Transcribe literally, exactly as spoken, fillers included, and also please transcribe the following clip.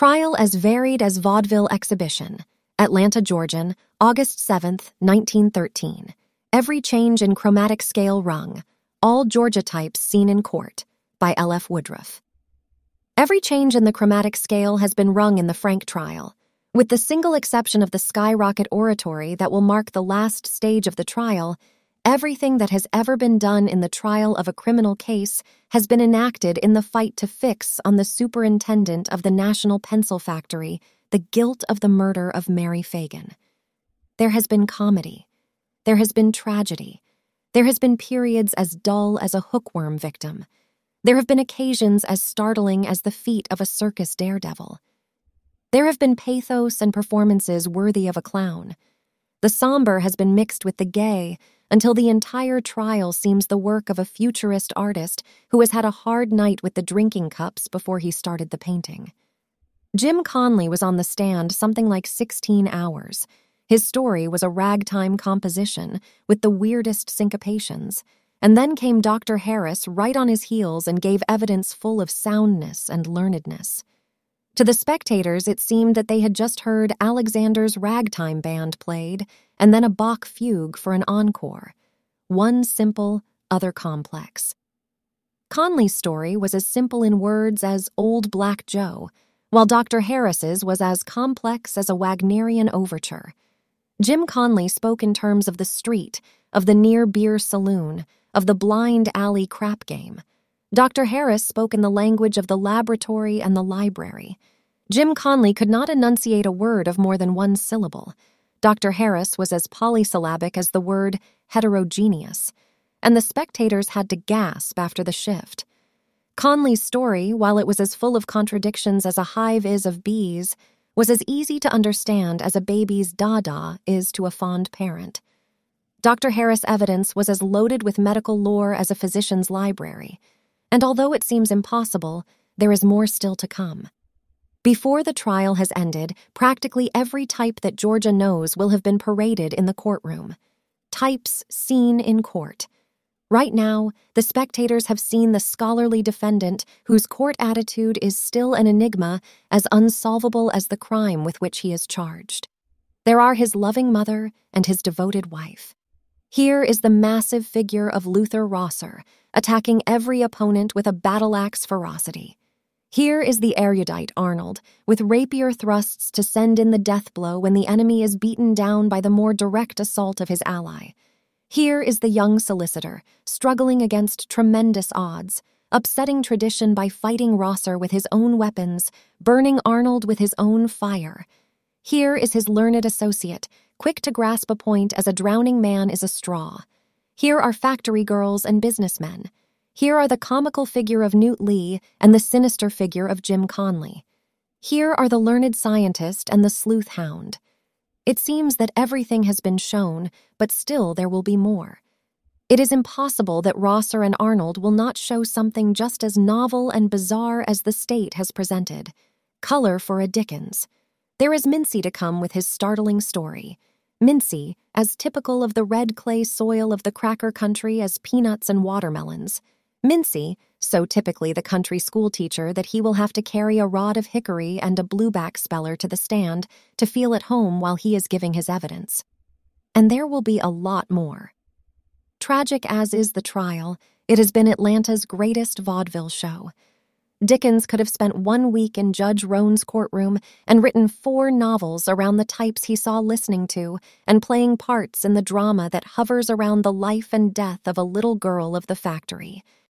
Trial as varied as vaudeville exhibition. Atlanta, Georgia, August seventh, nineteen thirteen. Every change in chromatic scale rung. All Georgia types seen in court. By L F Woodruff. Every change in the chromatic scale has been rung in the Frank trial, with the single exception of the skyrocket oratory that will mark the last stage of the trial. Everything that has ever been done in the trial of a criminal case has been enacted in the fight to fix on the superintendent of the National Pencil Factory the guilt of the murder of Mary Fagan. There has been comedy. There has been tragedy. There has been periods as dull as a hookworm victim. There have been occasions as startling as the feat of a circus daredevil. There have been pathos and performances worthy of a clown. The somber has been mixed with the gay until the entire trial seems the work of a futurist artist who has had a hard night with the drinking cups before he started the painting. Jim Conley was on the stand something like sixteen hours. His story was a ragtime composition with the weirdest syncopations, and then came Doctor Harris right on his heels and gave evidence full of soundness and learnedness. To the spectators, it seemed that they had just heard Alexander's ragtime band played and then a Bach fugue for an encore. One simple, other complex. Conley's story was as simple in words as Old Black Joe, while Doctor Harris's was as complex as a Wagnerian overture. Jim Conley spoke in terms of the street, of the near-beer saloon, of the blind alley crap game. Doctor Harris spoke in the language of the laboratory and the library. Jim Conley could not enunciate a word of more than one syllable. Doctor Harris was as polysyllabic as the word heterogeneous, and the spectators had to gasp after the shift. Conley's story, while it was as full of contradictions as a hive is of bees, was as easy to understand as a baby's dada is to a fond parent. Doctor Harris' evidence was as loaded with medical lore as a physician's library. And although it seems impossible, there is more still to come. Before the trial has ended, practically every type that Georgia knows will have been paraded in the courtroom. Types seen in court. Right now, the spectators have seen the scholarly defendant whose court attitude is still an enigma as unsolvable as the crime with which he is charged. There are his loving mother and his devoted wife. Here is the massive figure of Luther Rosser, attacking every opponent with a battle-axe ferocity. Here is the erudite Arnold, with rapier thrusts to send in the death blow when the enemy is beaten down by the more direct assault of his ally. Here is the young solicitor, struggling against tremendous odds, upsetting tradition by fighting Rosser with his own weapons, burning Arnold with his own fire. Here is his learned associate, quick to grasp a point as a drowning man is a straw. Here are factory girls and businessmen. Here are the comical figure of Newt Lee and the sinister figure of Jim Conley. Here are the learned scientist and the sleuth hound. It seems that everything has been shown, but still there will be more. It is impossible that Rosser and Arnold will not show something just as novel and bizarre as the state has presented. Color for a Dickens. There is Mincy to come with his startling story. Mincy, as typical of the red clay soil of the cracker country as peanuts and watermelons. Mincy, so typically the country school teacher that he will have to carry a rod of hickory and a blueback speller to the stand to feel at home while he is giving his evidence. And there will be a lot more. Tragic as is the trial, it has been Atlanta's greatest vaudeville show. Dickens could have spent one week in Judge Roan's courtroom and written four novels around the types he saw listening to and playing parts in the drama that hovers around the life and death of a little girl of the factory.